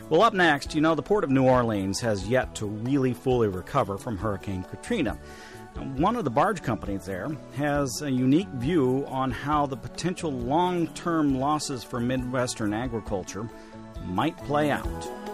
Well, up next, the Port of New Orleans has yet to really fully recover from Hurricane Katrina. One of the barge companies there has a unique view on how the potential long-term losses for Midwestern agriculture might play out.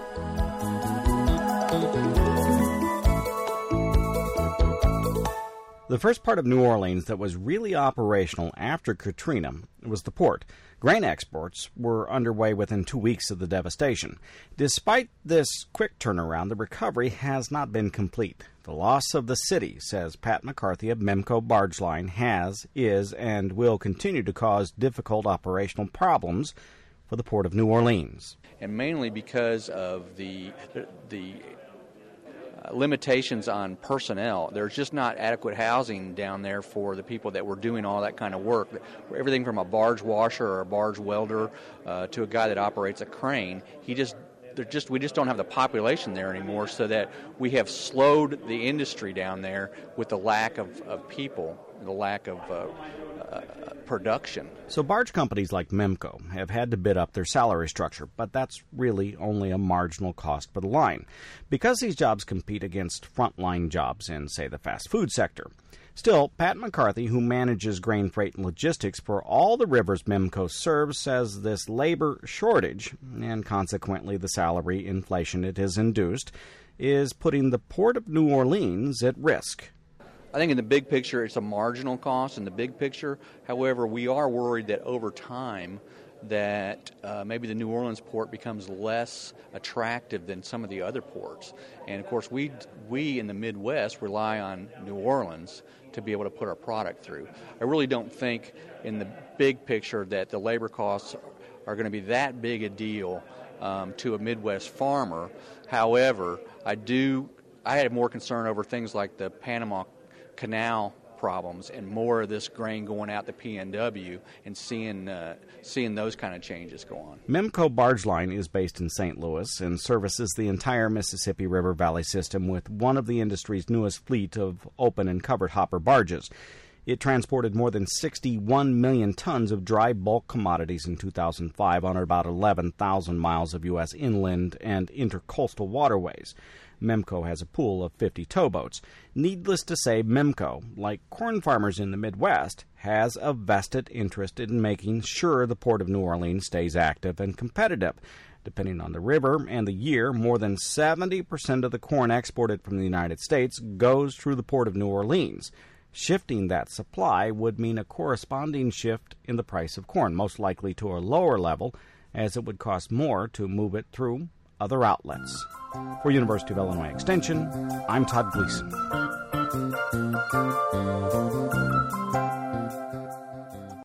The first part of New Orleans that was really operational after Katrina was the port. Grain exports were underway within 2 weeks of the devastation. Despite this quick turnaround, the recovery has not been complete. The loss of the city, says Pat McCarthy of Memco Barge Line, is, and will continue to cause difficult operational problems for the Port of New Orleans. And mainly because of the limitations on personnel. There's just not adequate housing down there for the people that were doing all that kind of work. Everything from a barge washer or a barge welder to a guy that operates a crane. We just don't have the population there anymore, so that we have slowed the industry down there with the lack of people, the lack of production. So barge companies like Memco have had to bid up their salary structure, but that's really only a marginal cost for the line, because these jobs compete against frontline jobs in, say, the fast food sector. Still, Pat McCarthy, who manages grain freight and logistics for all the rivers Memco serves, says this labor shortage, and consequently the salary inflation it has induced, is putting the Port of New Orleans at risk. I think in the big picture, it's a marginal cost in the big picture. However, we are worried that over time that maybe the New Orleans port becomes less attractive than some of the other ports. And, of course, we in the Midwest rely on New Orleans to be able to put our product through. I really don't think in the big picture that the labor costs are going to be that big a deal to a Midwest farmer. However, I had more concern over things like the Panama Canal problems and more of this grain going out to PNW and seeing those kind of changes go on. Memco Barge Line is based in St. Louis and services the entire Mississippi River Valley system with one of the industry's newest fleet of open and covered hopper barges. It transported more than 61 million tons of dry bulk commodities in 2005 on about 11,000 miles of U.S. inland and intercoastal waterways. Memco has a pool of 50 towboats. Needless to say, Memco, like corn farmers in the Midwest, has a vested interest in making sure the Port of New Orleans stays active and competitive. Depending on the river and the year, more than 70% of the corn exported from the United States goes through the Port of New Orleans. Shifting that supply would mean a corresponding shift in the price of corn, most likely to a lower level, as it would cost more to move it through other outlets. For University of Illinois Extension, I'm Todd Gleason.